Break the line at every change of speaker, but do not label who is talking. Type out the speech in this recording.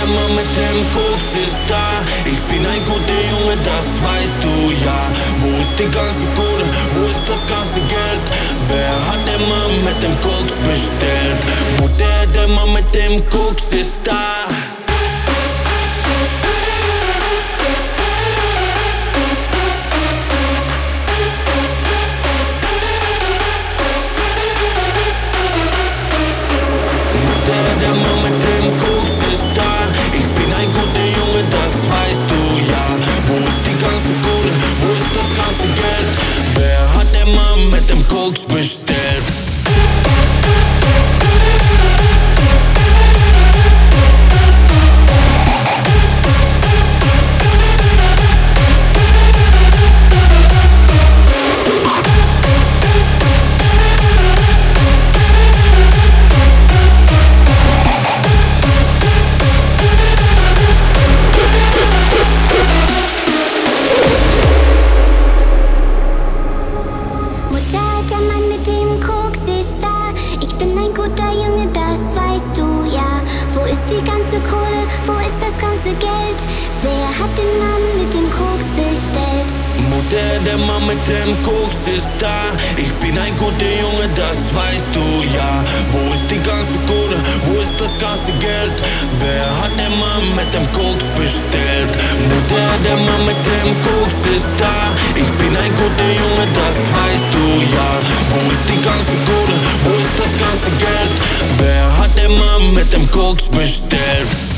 der Mann mit dem Koks ist da. Ich bin ein guter Junge, das weißt du ja. Wo ist die ganze Kohle, wo ist das ganze Geld? Wer hat den Mann mit dem Koks bestellt? Mutter, der Mann mit dem Koks ist da. Der Mann mit dem Koks ist da. Ich bin ein guter Junge, das weißt du ja. Wo ist die ganze Kohle, wo ist das ganze Geld? Wer hat den Mann mit dem Koks bestellt?
Guter Junge, das weißt du ja. Wo ist die ganze Kohle, wo ist das ganze Geld? Wer hat den Mann mit dem Koks bestellt?
Mutter, der Mann mit dem Koks ist da. Ich bin ein guter Junge, das weißt du ja. Wo ist die ganze Kohle, wo ist das ganze Geld? Wer hat den Mann mit dem Koks bestellt? Mutter, der Mann mit dem Koks ist da. Ich bin ein guter Junge, das weißt du ja. Wo ist die ganze Kohle, wo ist das ganze Geld? Wer hat den Mann mit dem Koks bestellt?